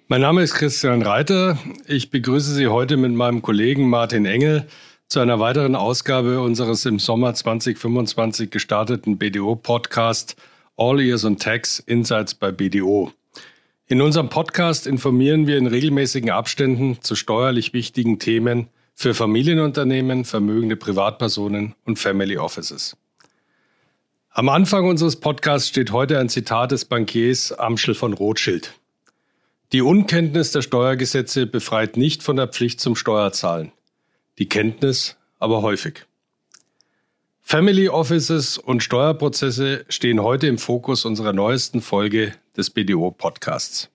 Mein Name ist Christian Reiter. Ich begrüße Sie heute mit meinem Kollegen Martin Engel zu einer weiteren Ausgabe unseres im Sommer 2025 gestarteten BDO-Podcast All Ears on Tax Insights bei BDO. In unserem Podcast informieren wir in regelmäßigen Abständen zu steuerlich wichtigen Themen für Familienunternehmen, vermögende Privatpersonen und Family Offices. Am Anfang unseres Podcasts steht heute ein Zitat des Bankiers Amschel von Rothschild. Die Unkenntnis der Steuergesetze befreit nicht von der Pflicht zum Steuerzahlen. Die Kenntnis aber häufig. Family Offices und Steuerprozesse stehen heute im Fokus unserer neuesten Folge des BDO-Podcasts.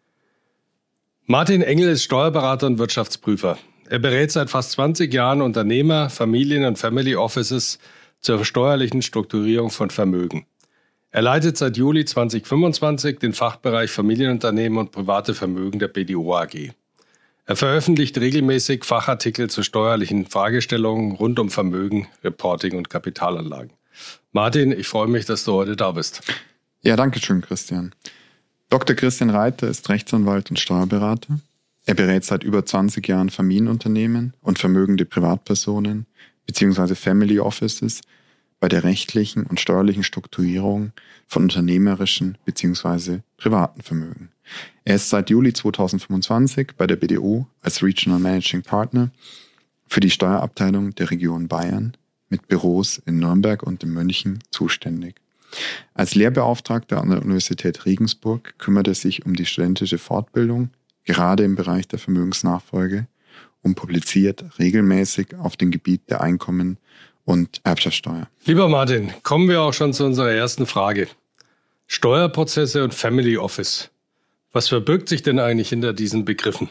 Martin Engel ist Steuerberater und Wirtschaftsprüfer. Er berät seit fast 20 Jahren Unternehmer, Familien- und Family Offices zur steuerlichen Strukturierung von Vermögen. Er leitet seit Juli 2025 den Fachbereich Familienunternehmen und private Vermögen der BDO AG. Er veröffentlicht regelmäßig Fachartikel zu steuerlichen Fragestellungen rund um Vermögen, Reporting und Kapitalanlagen. Martin, ich freue mich, dass du heute da bist. Ja, danke schön, Christian. Dr. Christian Reiter ist Rechtsanwalt und Steuerberater. Er berät seit über 20 Jahren Familienunternehmen und vermögende Privatpersonen bzw. Family Offices bei der rechtlichen und steuerlichen Strukturierung von unternehmerischen bzw. privaten Vermögen. Er ist seit Juli 2025 bei der BDO als Regional Managing Partner für die Steuerabteilung der Region Bayern mit Büros in Nürnberg und in München zuständig. Als Lehrbeauftragter an der Universität Regensburg kümmert er sich um die studentische Fortbildung, gerade im Bereich der Vermögensnachfolge, und publiziert regelmäßig auf dem Gebiet der Einkommen- und Erbschaftssteuer. Lieber Martin, kommen wir auch schon zu unserer ersten Frage. Steuerprozesse und Family Office. Was verbirgt sich denn eigentlich hinter diesen Begriffen?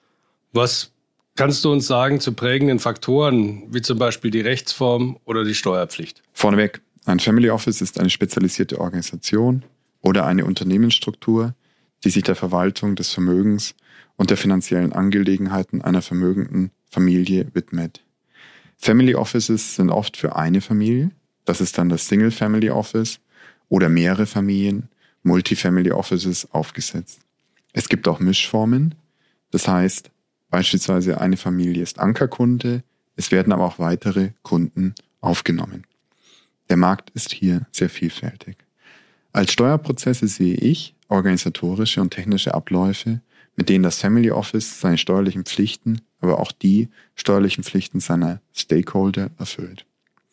Was kannst du uns sagen zu prägenden Faktoren, wie zum Beispiel die Rechtsform oder die Steuerpflicht? Vorneweg, ein Family Office ist eine spezialisierte Organisation oder eine Unternehmensstruktur, die sich der Verwaltung des Vermögens und der finanziellen Angelegenheiten einer vermögenden Familie widmet. Family Offices sind oft für eine Familie, das ist dann das Single Family Office, oder mehrere Familien, Multifamily Offices, aufgesetzt. Es gibt auch Mischformen, das heißt beispielsweise eine Familie ist Ankerkunde, es werden aber auch weitere Kunden aufgenommen. Der Markt ist hier sehr vielfältig. Als Steuerprozesse sehe ich organisatorische und technische Abläufe, mit denen das Family Office seine steuerlichen Pflichten, aber auch die steuerlichen Pflichten seiner Stakeholder erfüllt.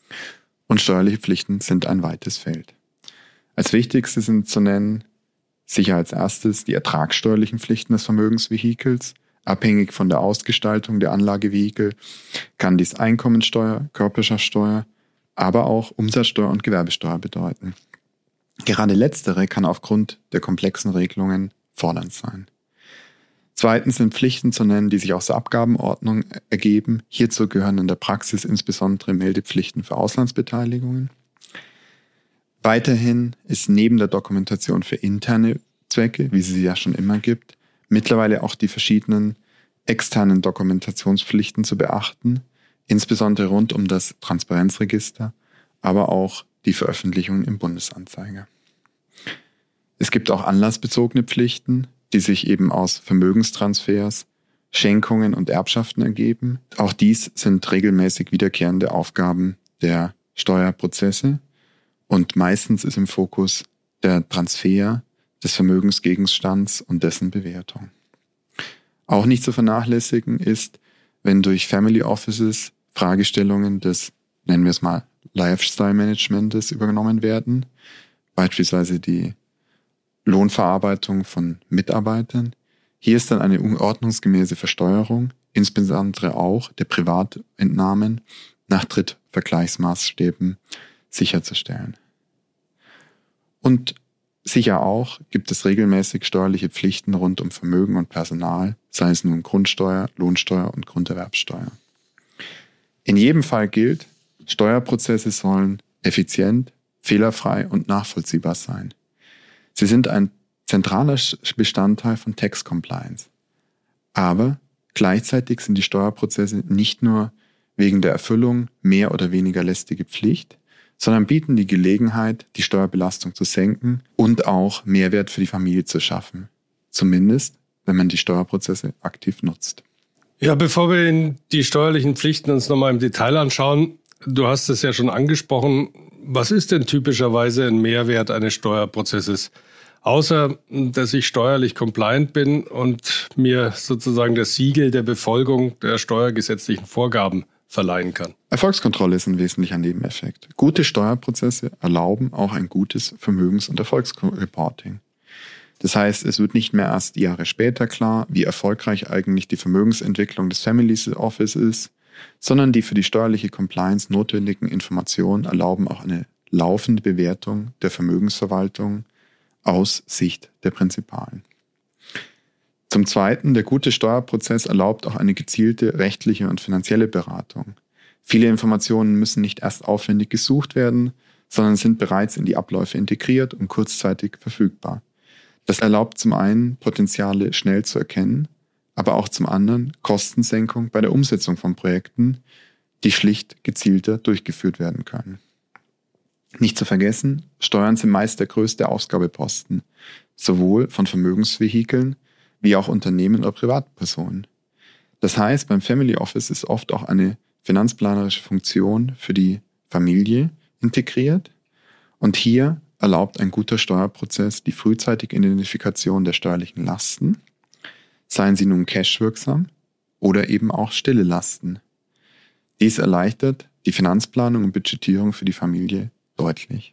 Und steuerliche Pflichten sind ein weites Feld. Als wichtigste sind zu nennen sicher als erstes die ertragssteuerlichen Pflichten des Vermögensvehikels. Abhängig von der Ausgestaltung der Anlagevehikel kann dies Einkommensteuer, Körperschaftssteuer, aber auch Umsatzsteuer und Gewerbesteuer bedeuten. Gerade letztere kann aufgrund der komplexen Regelungen fordernd sein. Zweitens sind Pflichten zu nennen, die sich aus der Abgabenordnung ergeben. Hierzu gehören in der Praxis insbesondere Meldepflichten für Auslandsbeteiligungen. Weiterhin ist neben der Dokumentation für interne Zwecke, wie sie ja schon immer gibt, mittlerweile auch die verschiedenen externen Dokumentationspflichten zu beachten, insbesondere rund um das Transparenzregister, aber auch die Veröffentlichung im Bundesanzeiger. Es gibt auch anlassbezogene Pflichten, die sich eben aus Vermögenstransfers, Schenkungen und Erbschaften ergeben. Auch dies sind regelmäßig wiederkehrende Aufgaben der Steuerprozesse und meistens ist im Fokus der Transfer des Vermögensgegenstands und dessen Bewertung. Auch nicht zu vernachlässigen ist, wenn durch Family Offices Fragestellungen des, nennen wir es mal, Lifestyle-Managements übernommen werden, beispielsweise die Lohnverarbeitung von Mitarbeitern. Hier ist dann eine ordnungsgemäße Versteuerung, insbesondere auch der Privatentnahmen nach Drittvergleichsmaßstäben sicherzustellen. Und sicher auch gibt es regelmäßig steuerliche Pflichten rund um Vermögen und Personal, sei es nun Grundsteuer, Lohnsteuer und Grunderwerbsteuer. In jedem Fall gilt, Steuerprozesse sollen effizient, fehlerfrei und nachvollziehbar sein. Sie sind ein zentraler Bestandteil von Tax Compliance. Aber gleichzeitig sind die Steuerprozesse nicht nur wegen der Erfüllung mehr oder weniger lästige Pflicht, sondern bieten die Gelegenheit, die Steuerbelastung zu senken und auch Mehrwert für die Familie zu schaffen. Zumindest, wenn man die Steuerprozesse aktiv nutzt. Ja, bevor wir in die steuerlichen Pflichten uns nochmal im Detail anschauen, du hast es ja schon angesprochen, was ist denn typischerweise ein Mehrwert eines Steuerprozesses? Außer, dass ich steuerlich compliant bin und mir sozusagen das Siegel der Befolgung der steuergesetzlichen Vorgaben verleihen kann. Erfolgskontrolle ist ein wesentlicher Nebeneffekt. Gute Steuerprozesse erlauben auch ein gutes Vermögens- und Erfolgsreporting. Das heißt, es wird nicht mehr erst Jahre später klar, wie erfolgreich eigentlich die Vermögensentwicklung des Family Office ist, sondern die für die steuerliche Compliance notwendigen Informationen erlauben auch eine laufende Bewertung der Vermögensverwaltung aus Sicht der Prinzipalen. Zum Zweiten, der gute Steuerprozess erlaubt auch eine gezielte rechtliche und finanzielle Beratung. Viele Informationen müssen nicht erst aufwendig gesucht werden, sondern sind bereits in die Abläufe integriert und kurzzeitig verfügbar. Das erlaubt zum einen, Potenziale schnell zu erkennen, aber auch zum anderen Kostensenkung bei der Umsetzung von Projekten, die schlicht gezielter durchgeführt werden können. Nicht zu vergessen, Steuern sind meist der größte Ausgabeposten, sowohl von Vermögensvehikeln wie auch Unternehmen oder Privatpersonen. Das heißt, beim Family Office ist oft auch eine finanzplanerische Funktion für die Familie integriert und hier erlaubt ein guter Steuerprozess die frühzeitige Identifikation der steuerlichen Lasten, seien sie nun cashwirksam oder eben auch stille Lasten. Dies erleichtert die Finanzplanung und Budgetierung für die Familie deutlich.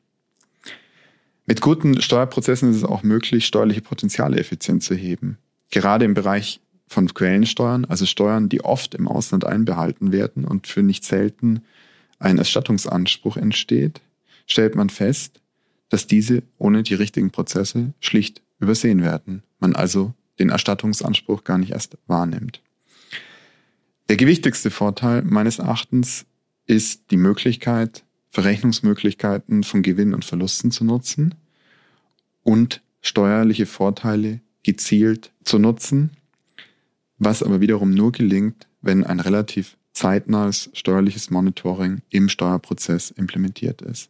Mit guten Steuerprozessen ist es auch möglich, steuerliche Potenziale effizient zu heben. Gerade im Bereich von Quellensteuern, also Steuern, die oft im Ausland einbehalten werden und für nicht selten ein Erstattungsanspruch entsteht, stellt man fest, dass diese ohne die richtigen Prozesse schlicht übersehen werden. Man also den Erstattungsanspruch gar nicht erst wahrnimmt. Der gewichtigste Vorteil meines Erachtens ist die Möglichkeit, Verrechnungsmöglichkeiten von Gewinn und Verlusten zu nutzen und steuerliche Vorteile gezielt zu nutzen, was aber wiederum nur gelingt, wenn ein relativ zeitnahes steuerliches Monitoring im Steuerprozess implementiert ist.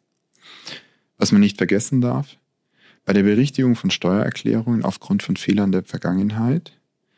Was man nicht vergessen darf, bei der Berichtigung von Steuererklärungen aufgrund von Fehlern der Vergangenheit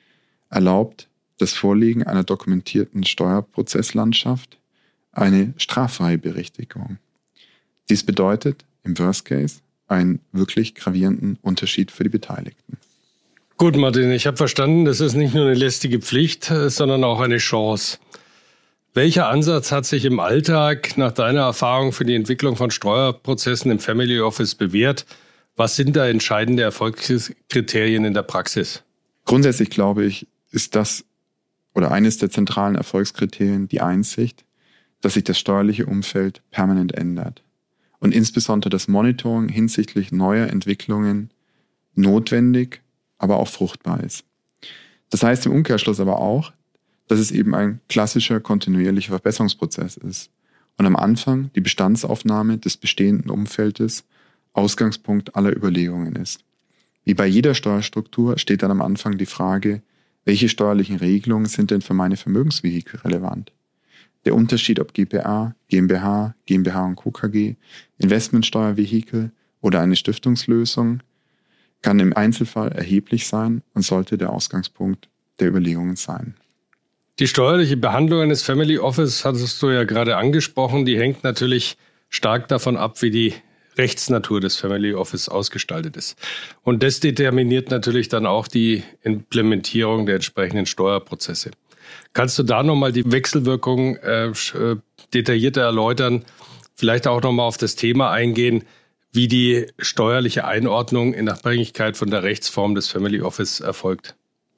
erlaubt das Vorlegen einer dokumentierten Steuerprozesslandschaft eine straffreie Berichtigung. Dies bedeutet im Worst Case einen wirklich gravierenden Unterschied für die Beteiligten. Gut, Martin, ich habe verstanden, das ist nicht nur eine lästige Pflicht, sondern auch eine Chance. Welcher Ansatz hat sich im Alltag nach deiner Erfahrung für die Entwicklung von Steuerprozessen im Family Office bewährt? Was sind da entscheidende Erfolgskriterien in der Praxis? Grundsätzlich glaube ich, ist das oder eines der zentralen Erfolgskriterien die Einsicht, dass sich das steuerliche Umfeld permanent ändert und insbesondere das Monitoring hinsichtlich neuer Entwicklungen notwendig, aber auch fruchtbar ist. Das heißt im Umkehrschluss aber auch, dass es eben ein klassischer kontinuierlicher Verbesserungsprozess ist und am Anfang die Bestandsaufnahme des bestehenden Umfeldes Ausgangspunkt aller Überlegungen ist. Wie bei jeder Steuerstruktur steht dann am Anfang die Frage, welche steuerlichen Regelungen sind denn für meine Vermögensvehikel relevant? Der Unterschied, ob GPA, GmbH, GmbH und Co. KG, Investmentsteuervehikel oder eine Stiftungslösung, kann im Einzelfall erheblich sein und sollte der Ausgangspunkt der Überlegungen sein. Die steuerliche Behandlung eines Family Office, hattest du ja gerade angesprochen, die hängt natürlich stark davon ab, wie die Rechtsnatur des Family Office ausgestaltet ist. Und das determiniert natürlich dann auch die Implementierung der entsprechenden Steuerprozesse. Kannst du da nochmal die Wechselwirkung detaillierter erläutern, vielleicht auch nochmal auf das Thema eingehen, wie die steuerliche Einordnung in Abhängigkeit von der Rechtsform des Family Office erfolgt?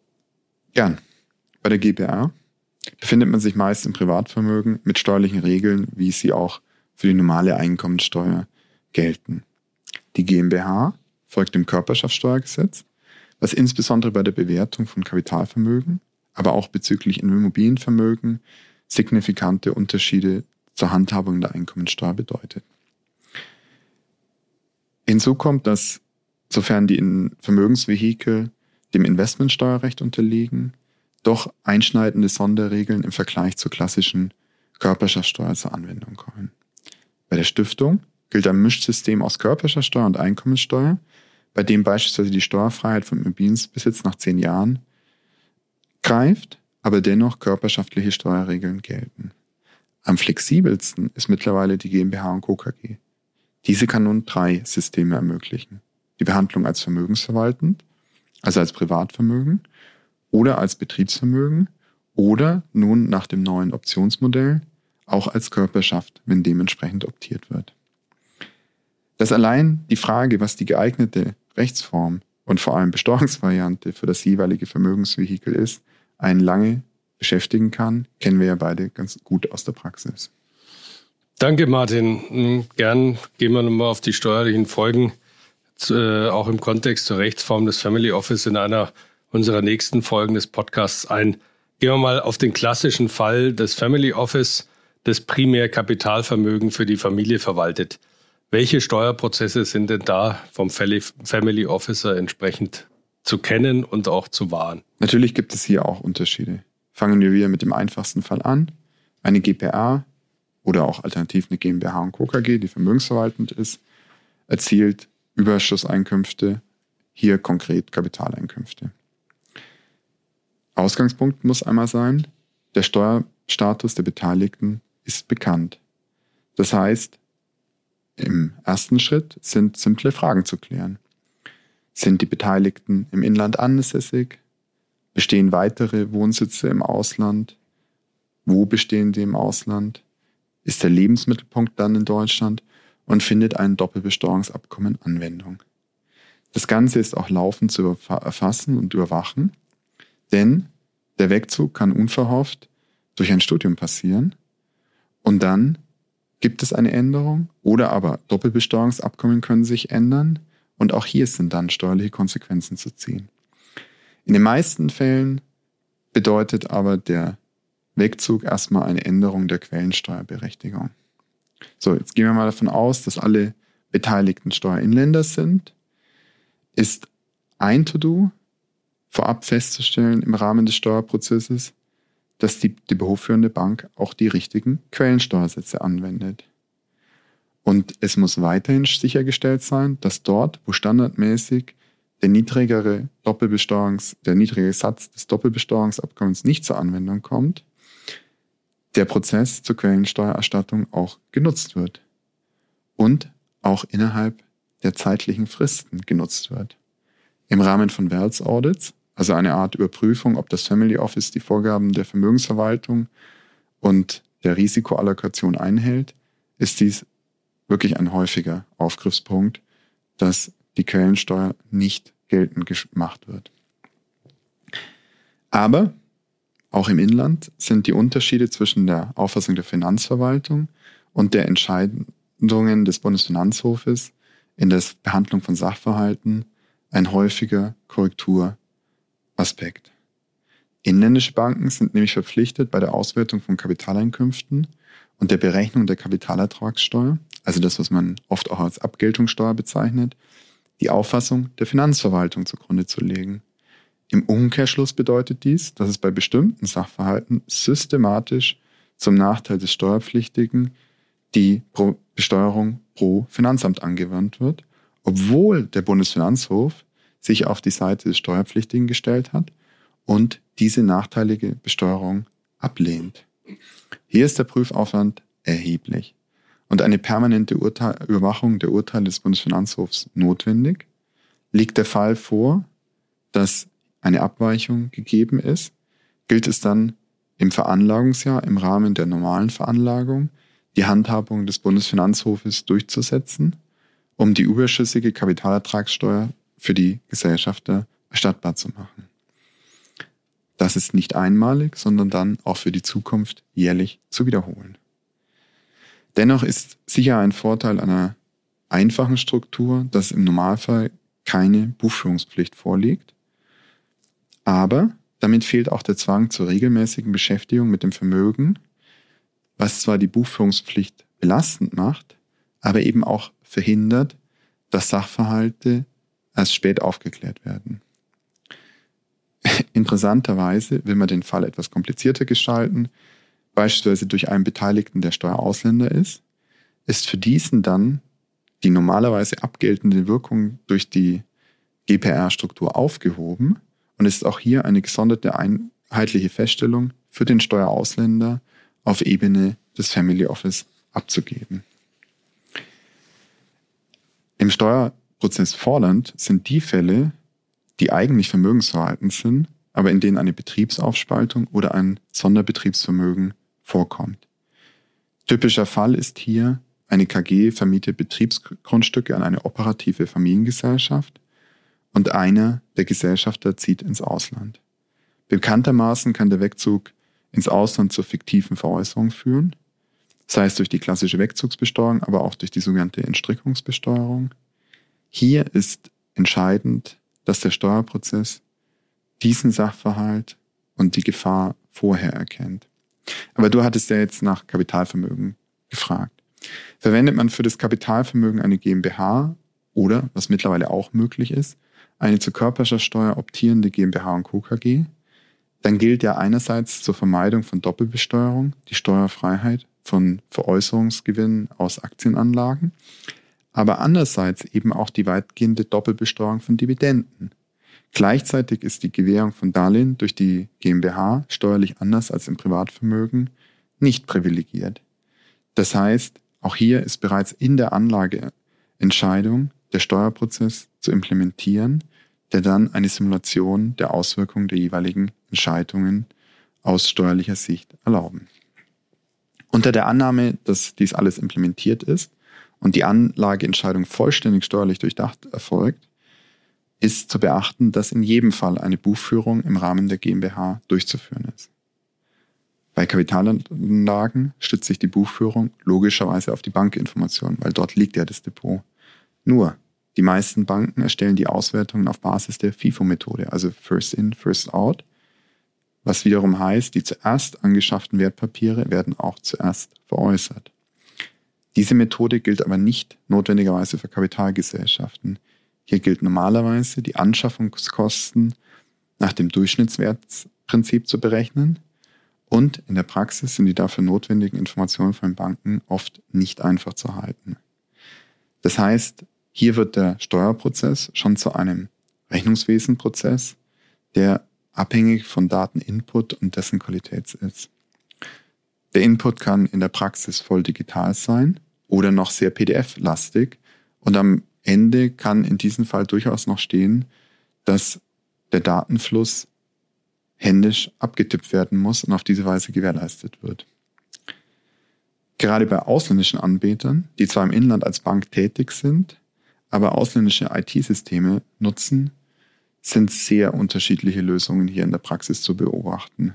Gern. Bei der GPA befindet man sich meist im Privatvermögen mit steuerlichen Regeln, wie sie auch für die normale Einkommensteuer gelten. Die GmbH folgt dem Körperschaftssteuergesetz, was insbesondere bei der Bewertung von Kapitalvermögen, aber auch bezüglich Immobilienvermögen signifikante Unterschiede zur Handhabung der Einkommensteuer bedeutet. Hinzu kommt, dass, sofern die Vermögensvehikel dem Investmentsteuerrecht unterliegen, doch einschneidende Sonderregeln im Vergleich zur klassischen Körperschaftssteuer zur Anwendung kommen. Bei der Stiftung gilt ein Mischsystem aus Körperschaftssteuer und Einkommensteuer, bei dem beispielsweise die Steuerfreiheit vom Immobilienbesitz nach 10 Jahren greift, aber dennoch körperschaftliche Steuerregeln gelten. Am flexibelsten ist mittlerweile die GmbH & Co. KG. Diese kann nun 3 Systeme ermöglichen. Die Behandlung als vermögensverwaltend, also als Privatvermögen oder als Betriebsvermögen oder nun nach dem neuen Optionsmodell auch als Körperschaft, wenn dementsprechend optiert wird. Dass allein die Frage, was die geeignete Rechtsform und vor allem Besteuerungsvariante für das jeweilige Vermögensvehikel ist, einen lange beschäftigen kann, kennen wir ja beide ganz gut aus der Praxis. Danke, Martin. Gern gehen wir nochmal auf die steuerlichen Folgen, auch im Kontext zur Rechtsform des Family Office in einer unserer nächsten Folgen des Podcasts ein. Gehen wir mal auf den klassischen Fall des Family Office, das primär Kapitalvermögen für die Familie verwaltet. Welche Steuerprozesse sind denn da vom Family Officer entsprechend zu kennen und auch zu wahren? Natürlich gibt es hier auch Unterschiede. Fangen wir wieder mit dem einfachsten Fall an. Eine GPA oder auch alternativ eine GmbH & Co. KG, die vermögensverwaltend ist, erzielt Überschusseinkünfte, hier konkret Kapitaleinkünfte. Ausgangspunkt muss einmal sein, der Steuerstatus der Beteiligten ist bekannt. Das heißt, im ersten Schritt sind simple Fragen zu klären. Sind die Beteiligten im Inland ansässig? Bestehen weitere Wohnsitze im Ausland? Wo bestehen die im Ausland? Ist der Lebensmittelpunkt dann in Deutschland? Und findet ein Doppelbesteuerungsabkommen Anwendung? Das Ganze ist auch laufend zu erfassen und überwachen, denn der Wegzug kann unverhofft durch ein Studium passieren und dann gibt es eine Änderung oder aber Doppelbesteuerungsabkommen können sich ändern und auch hier sind dann steuerliche Konsequenzen zu ziehen. In den meisten Fällen bedeutet aber der Wegzug erstmal eine Änderung der Quellensteuerberechtigung. So, jetzt gehen wir mal davon aus, dass alle beteiligten Steuerinländer sind. Ist ein To-Do vorab festzustellen im Rahmen des Steuerprozesses, dass die depotführende Bank auch die richtigen Quellensteuersätze anwendet. Und es muss weiterhin sichergestellt sein, dass dort, wo standardmäßig der niedrigere Satz des Doppelbesteuerungsabkommens nicht zur Anwendung kommt, der Prozess zur Quellensteuererstattung auch genutzt wird und auch innerhalb der zeitlichen Fristen genutzt wird. Im Rahmen von Wealth Audits, also eine Art Überprüfung, ob das Family Office die Vorgaben der Vermögensverwaltung und der Risikoallokation einhält, ist dies wirklich ein häufiger Aufgriffspunkt, dass die Quellensteuer nicht geltend gemacht wird. Aber auch im Inland sind die Unterschiede zwischen der Auffassung der Finanzverwaltung und der Entscheidungen des Bundesfinanzhofes in der Behandlung von Sachverhalten ein häufiger Korrekturaspekt. Inländische Banken sind nämlich verpflichtet, bei der Auswertung von Kapitaleinkünften und der Berechnung der Kapitalertragssteuer, also das, was man oft auch als Abgeltungssteuer bezeichnet, die Auffassung der Finanzverwaltung zugrunde zu legen. Im Umkehrschluss bedeutet dies, dass es bei bestimmten Sachverhalten systematisch zum Nachteil des Steuerpflichtigen die Besteuerung pro Finanzamt angewandt wird, obwohl der Bundesfinanzhof sich auf die Seite des Steuerpflichtigen gestellt hat und diese nachteilige Besteuerung ablehnt. Hier ist der Prüfaufwand erheblich und eine permanente Überwachung der Urteile des Bundesfinanzhofs notwendig. Liegt der Fall vor, dass eine Abweichung gegeben ist, gilt es dann im Veranlagungsjahr im Rahmen der normalen Veranlagung die Handhabung des Bundesfinanzhofes durchzusetzen, um die überschüssige Kapitalertragssteuer für die Gesellschafter erstattbar zu machen. Das ist nicht einmalig, sondern dann auch für die Zukunft jährlich zu wiederholen. Dennoch ist sicher ein Vorteil einer einfachen Struktur, dass im Normalfall keine Buchführungspflicht vorliegt. Aber damit fehlt auch der Zwang zur regelmäßigen Beschäftigung mit dem Vermögen, was zwar die Buchführungspflicht belastend macht, aber eben auch verhindert, dass Sachverhalte erst spät aufgeklärt werden. Interessanterweise will man den Fall etwas komplizierter gestalten, beispielsweise durch einen Beteiligten, der Steuerausländer ist für diesen dann die normalerweise abgeltende Wirkung durch die GPR-Struktur aufgehoben und ist auch hier eine gesonderte einheitliche Feststellung für den Steuerausländer auf Ebene des Family Office abzugeben. Im Steuerprozess fordernd sind die Fälle, die eigentlich vermögensverwaltend sind, aber in denen eine Betriebsaufspaltung oder ein Sonderbetriebsvermögen vorkommt. Typischer Fall ist hier, eine KG vermietet Betriebsgrundstücke an eine operative Familiengesellschaft und einer der Gesellschafter zieht ins Ausland. Bekanntermaßen kann der Wegzug ins Ausland zur fiktiven Veräußerung führen, sei es durch die klassische Wegzugsbesteuerung, aber auch durch die sogenannte Entstrickungsbesteuerung. Hier ist entscheidend, dass der Steuerprozess diesen Sachverhalt und die Gefahr vorher erkennt. Aber du hattest ja jetzt nach Kapitalvermögen gefragt. Verwendet man für das Kapitalvermögen eine GmbH oder, was mittlerweile auch möglich ist, eine zur Körperschaftsteuer optierende GmbH und Co. KG, dann gilt ja einerseits zur Vermeidung von Doppelbesteuerung die Steuerfreiheit von Veräußerungsgewinnen aus Aktienanlagen, aber andererseits eben auch die weitgehende Doppelbesteuerung von Dividenden. Gleichzeitig ist die Gewährung von Darlehen durch die GmbH steuerlich anders als im Privatvermögen nicht privilegiert. Das heißt, auch hier ist bereits in der Anlageentscheidung der Steuerprozess zu implementieren, der dann eine Simulation der Auswirkungen der jeweiligen Entscheidungen aus steuerlicher Sicht erlauben. Unter der Annahme, dass dies alles implementiert ist und die Anlageentscheidung vollständig steuerlich durchdacht erfolgt, ist zu beachten, dass in jedem Fall eine Buchführung im Rahmen der GmbH durchzuführen ist. Bei Kapitalanlagen stützt sich die Buchführung logischerweise auf die Bankinformation, weil dort liegt ja das Depot. Nur, die meisten Banken erstellen die Auswertungen auf Basis der FIFO-Methode, also First In, First Out, was wiederum heißt, die zuerst angeschafften Wertpapiere werden auch zuerst veräußert. Diese Methode gilt aber nicht notwendigerweise für Kapitalgesellschaften. Hier gilt normalerweise, die Anschaffungskosten nach dem Durchschnittswertprinzip zu berechnen und in der Praxis sind die dafür notwendigen Informationen von den Banken oft nicht einfach zu erhalten. Das heißt, hier wird der Steuerprozess schon zu einem Rechnungswesenprozess, der abhängig von Dateninput und dessen Qualität ist. Der Input kann in der Praxis voll digital sein oder noch sehr PDF-lastig und am Ende kann in diesem Fall durchaus noch stehen, dass der Datenfluss händisch abgetippt werden muss und auf diese Weise gewährleistet wird. Gerade bei ausländischen Anbietern, die zwar im Inland als Bank tätig sind, aber ausländische IT-Systeme nutzen, sind sehr unterschiedliche Lösungen hier in der Praxis zu beobachten.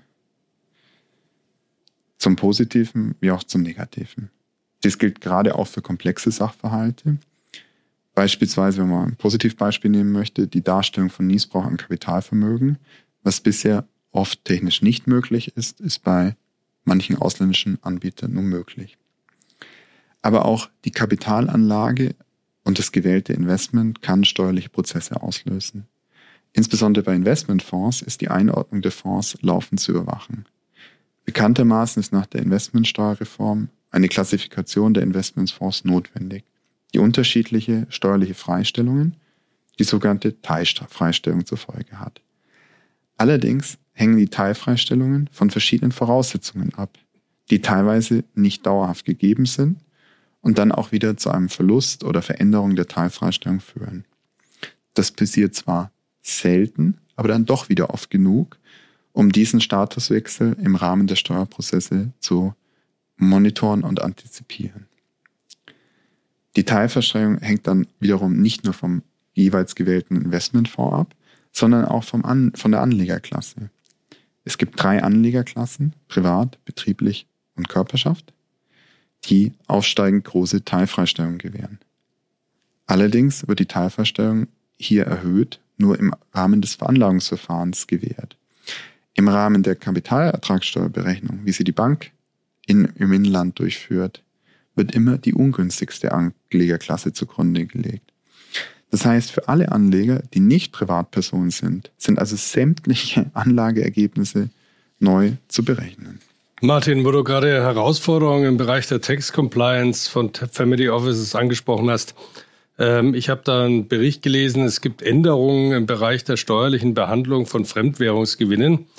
Zum Positiven wie auch zum Negativen. Dies gilt gerade auch für komplexe Sachverhalte. Beispielsweise, wenn man ein Positivbeispiel nehmen möchte, die Darstellung von Nießbrauch an Kapitalvermögen, was bisher oft technisch nicht möglich ist, ist bei manchen ausländischen Anbietern nun möglich. Aber auch die Kapitalanlage und das gewählte Investment kann steuerliche Prozesse auslösen. Insbesondere bei Investmentfonds ist die Einordnung der Fonds laufend zu überwachen. Bekanntermaßen ist nach der Investmentsteuerreform eine Klassifikation der Investmentfonds notwendig, die unterschiedliche steuerliche Freistellungen, die sogenannte Teilfreistellung zur Folge hat. Allerdings hängen die Teilfreistellungen von verschiedenen Voraussetzungen ab, die teilweise nicht dauerhaft gegeben sind und dann auch wieder zu einem Verlust oder Veränderung der Teilfreistellung führen. Das passiert zwar selten, aber dann doch wieder oft genug, um diesen Statuswechsel im Rahmen der Steuerprozesse zu monitoren und antizipieren. Die Teilversteuerung hängt dann wiederum nicht nur vom jeweils gewählten Investmentfonds ab, sondern auch von der Anlegerklasse. Es gibt 3 Anlegerklassen, privat, betrieblich und Körperschaft, die aufsteigend große Teilfreistellungen gewähren. Allerdings wird die Teilfreistellung hier erhöht, nur im Rahmen des Veranlagungsverfahrens gewährt. Im Rahmen der Kapitalertragssteuerberechnung, wie sie die Bank im Inland durchführt, wird immer die ungünstigste Anlegerklasse zugrunde gelegt. Das heißt, für alle Anleger, die nicht Privatpersonen sind also sämtliche Anlageergebnisse neu zu berechnen. Martin, wo du gerade Herausforderungen im Bereich der Tax Compliance von Family Offices angesprochen hast, ich habe da einen Bericht gelesen, es gibt Änderungen im Bereich der steuerlichen Behandlung von Fremdwährungsgewinnen.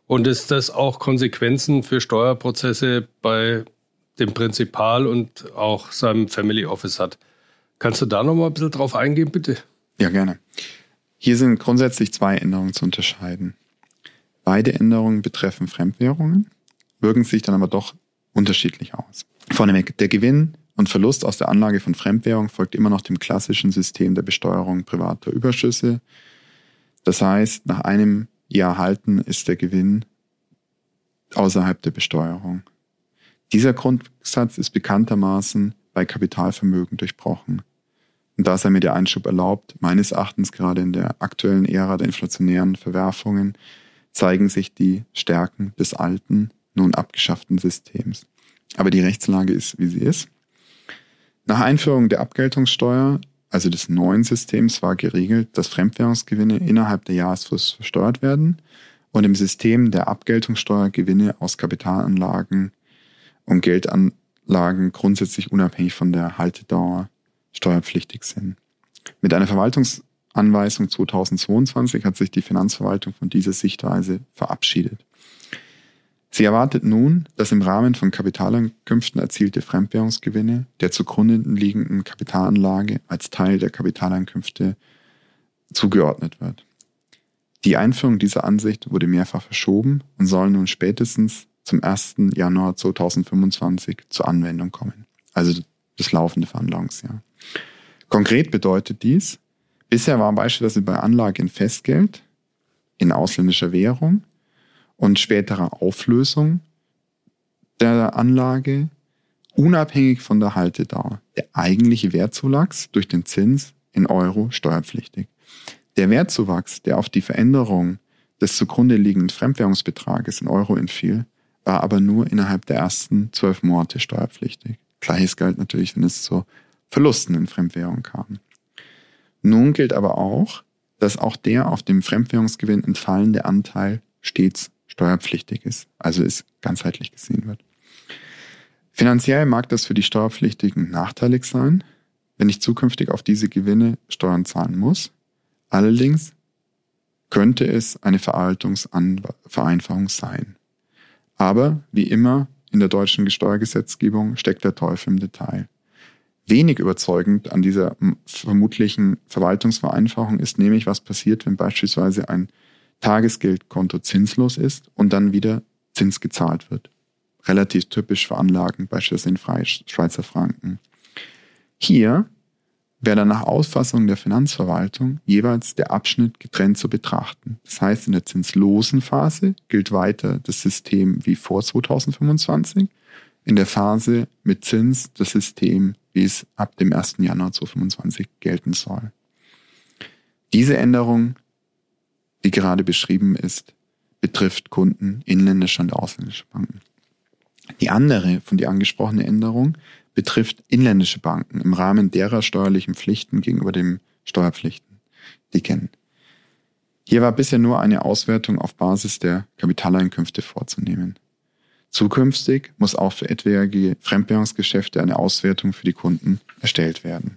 Und ist das auch Konsequenzen für Steuerprozesse bei dem Prinzipal und auch seinem Family Office hat? Kannst du da noch mal ein bisschen drauf eingehen, bitte? Ja, gerne. Hier sind grundsätzlich 2 Änderungen zu unterscheiden. Beide Änderungen betreffen Fremdwährungen, wirken sich dann aber doch unterschiedlich aus. Vorneweg, der Gewinn und Verlust aus der Anlage von Fremdwährung folgt immer noch dem klassischen System der Besteuerung privater Überschüsse. Das heißt, nach einem Jahr Halten ist der Gewinn außerhalb der Besteuerung. Dieser Grundsatz ist bekanntermaßen bei Kapitalvermögen durchbrochen. Und da sei mir der Einschub erlaubt, meines Erachtens gerade in der aktuellen Ära der inflationären Verwerfungen zeigen sich die Stärken des alten, nun abgeschafften Systems. Aber die Rechtslage ist, wie sie ist. Nach Einführung der Abgeltungssteuer, also des neuen Systems, war geregelt, dass Fremdwährungsgewinne innerhalb der Jahresfrist versteuert werden und im System der Abgeltungssteuer Gewinne aus Kapitalanlagen und Geldanlagen grundsätzlich unabhängig von der Haltedauer steuerpflichtig sind. Mit einer Verwaltungsanweisung 2022 hat sich die Finanzverwaltung von dieser Sichtweise verabschiedet. Sie erwartet nun, dass im Rahmen von Kapitaleinkünften erzielte Fremdwährungsgewinne der zugrunde liegenden Kapitalanlage als Teil der Kapitaleinkünfte zugeordnet wird. Die Einführung dieser Ansicht wurde mehrfach verschoben und soll nun spätestens zum 1. Januar 2025 zur Anwendung kommen, also das laufende Veranlagungsjahr. Konkret bedeutet dies, bisher war beispielsweise bei Anlage in Festgeld, in ausländischer Währung und späterer Auflösung der Anlage unabhängig von der Haltedauer der eigentliche Wertzuwachs durch den Zins in Euro steuerpflichtig. Der Wertzuwachs, der auf die Veränderung des zugrunde liegenden Fremdwährungsbetrages in Euro entfiel, war aber nur innerhalb der ersten 12 Monate steuerpflichtig. Gleiches galt natürlich, wenn es zu Verlusten in Fremdwährung kam. Nun gilt aber auch, dass auch der auf dem Fremdwährungsgewinn entfallende Anteil stets steuerpflichtig ist, also es ganzheitlich gesehen wird. Finanziell mag das für die Steuerpflichtigen nachteilig sein, wenn ich zukünftig auf diese Gewinne Steuern zahlen muss. Allerdings könnte es eine Vereinfachung sein. Aber wie immer in der deutschen Steuergesetzgebung steckt der Teufel im Detail. Wenig überzeugend an dieser vermutlichen Verwaltungsvereinfachung ist nämlich, was passiert, wenn beispielsweise ein Tagesgeldkonto zinslos ist und dann wieder Zins gezahlt wird. Relativ typisch für Anlagen, beispielsweise in Schweizer Franken. Hier wäre dann nach Auffassung der Finanzverwaltung jeweils der Abschnitt getrennt zu betrachten. Das heißt, in der zinslosen Phase gilt weiter das System wie vor 2025, in der Phase mit Zins das System, wie es ab dem 1. Januar 2025 gelten soll. Diese Änderung, die gerade beschrieben ist, betrifft Kunden inländischer und ausländischer Banken. Die andere von dir angesprochene Änderung betrifft inländische Banken im Rahmen derer steuerlichen Pflichten gegenüber dem Steuerpflichten, die kennen. Hier war bisher nur eine Auswertung auf Basis der Kapitaleinkünfte vorzunehmen. Zukünftig muss auch für etwaige Fremdwährungsgeschäfte eine Auswertung für die Kunden erstellt werden.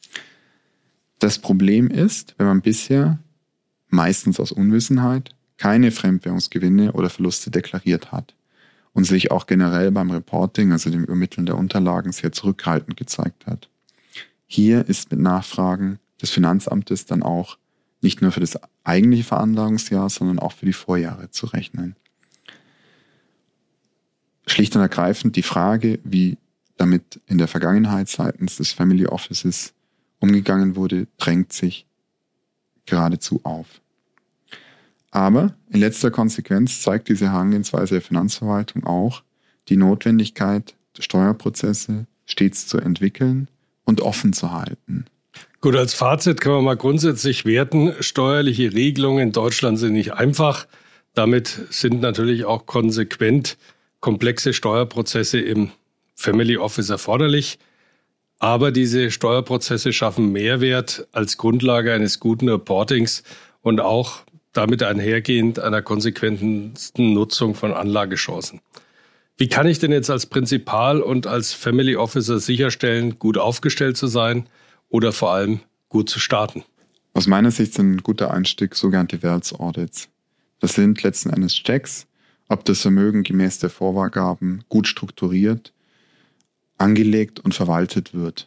Das Problem ist, wenn man bisher, meistens aus Unwissenheit, keine Fremdwährungsgewinne oder Verluste deklariert hat und sich auch generell beim Reporting, also dem Übermitteln der Unterlagen, sehr zurückhaltend gezeigt hat. Hier ist mit Nachfragen des Finanzamtes dann auch nicht nur für das eigentliche Veranlagungsjahr, sondern auch für die Vorjahre zu rechnen. Schlicht und ergreifend die Frage, wie damit in der Vergangenheit seitens des Family Offices umgegangen wurde, drängt sich geradezu auf. Aber in letzter Konsequenz zeigt diese Herangehensweise der Finanzverwaltung auch die Notwendigkeit, Steuerprozesse stets zu entwickeln und offen zu halten. Gut, als Fazit kann man mal grundsätzlich werten, steuerliche Regelungen in Deutschland sind nicht einfach. Damit sind natürlich auch konsequent komplexe Steuerprozesse im Family Office erforderlich. Aber diese Steuerprozesse schaffen Mehrwert als Grundlage eines guten Reportings und auch damit einhergehend einer konsequentesten Nutzung von Anlagechancen. Wie kann ich denn jetzt als Prinzipal und als Family Officer sicherstellen, gut aufgestellt zu sein oder vor allem gut zu starten? Aus meiner Sicht sind ein guter Einstieg sogenannte Wealth Audits. Das sind letzten Endes Checks, ob das Vermögen gemäß der Vorgaben gut strukturiert, angelegt und verwaltet wird,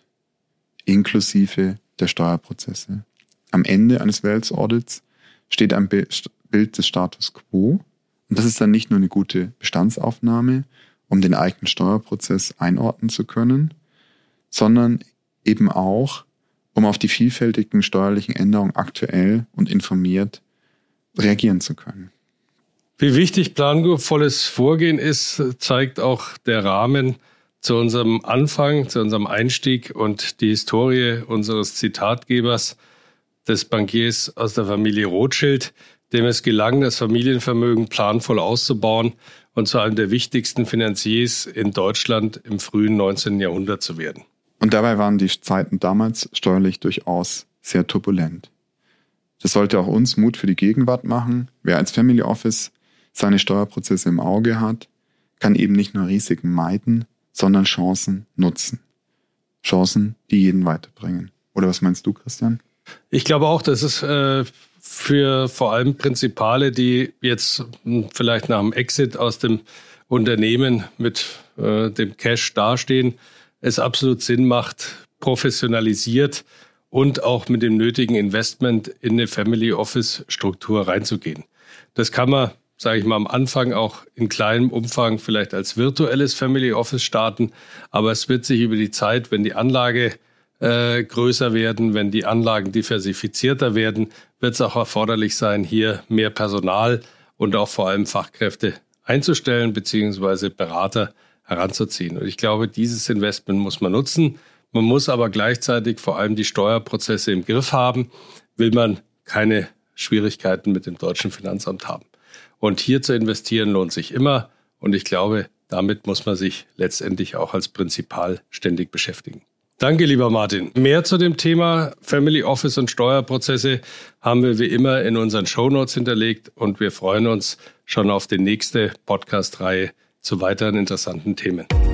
inklusive der Steuerprozesse. Am Ende eines Wealth Audits steht ein Bild des Status Quo. Und das ist dann nicht nur eine gute Bestandsaufnahme, um den eigenen Steuerprozess einordnen zu können, sondern eben auch, um auf die vielfältigen steuerlichen Änderungen aktuell und informiert reagieren zu können. Wie wichtig planvolles Vorgehen ist, zeigt auch der Rahmen zu unserem Anfang, zu unserem Einstieg und die Historie unseres Zitatgebers, des Bankiers aus der Familie Rothschild, dem es gelang, das Familienvermögen planvoll auszubauen und zu einem der wichtigsten Finanziers in Deutschland im frühen 19. Jahrhundert zu werden. Und dabei waren die Zeiten damals steuerlich durchaus sehr turbulent. Das sollte auch uns Mut für die Gegenwart machen. Wer als Family Office seine Steuerprozesse im Auge hat, kann eben nicht nur Risiken meiden, sondern Chancen nutzen. Chancen, die jeden weiterbringen. Oder was meinst du, Christian? Ich glaube auch, dass es für vor allem Prinzipale, die jetzt vielleicht nach dem Exit aus dem Unternehmen mit dem Cash dastehen, es absolut Sinn macht, professionalisiert und auch mit dem nötigen Investment in eine Family Office Struktur reinzugehen. Das kann man, sage ich mal, am Anfang auch in kleinem Umfang vielleicht als virtuelles Family Office starten, aber es wird sich über die Zeit, wenn die Anlage größer werden, wenn die Anlagen diversifizierter werden, wird es auch erforderlich sein, hier mehr Personal und auch vor allem Fachkräfte einzustellen bzw. Berater heranzuziehen. Und ich glaube, dieses Investment muss man nutzen. Man muss aber gleichzeitig vor allem die Steuerprozesse im Griff haben, will man keine Schwierigkeiten mit dem deutschen Finanzamt haben. Und hier zu investieren lohnt sich immer. Und ich glaube, damit muss man sich letztendlich auch als Prinzipal ständig beschäftigen. Danke, lieber Martin. Mehr zu dem Thema Family Office und Steuerprozesse haben wir wie immer in unseren Shownotes hinterlegt und wir freuen uns schon auf die nächste Podcast-Reihe zu weiteren interessanten Themen.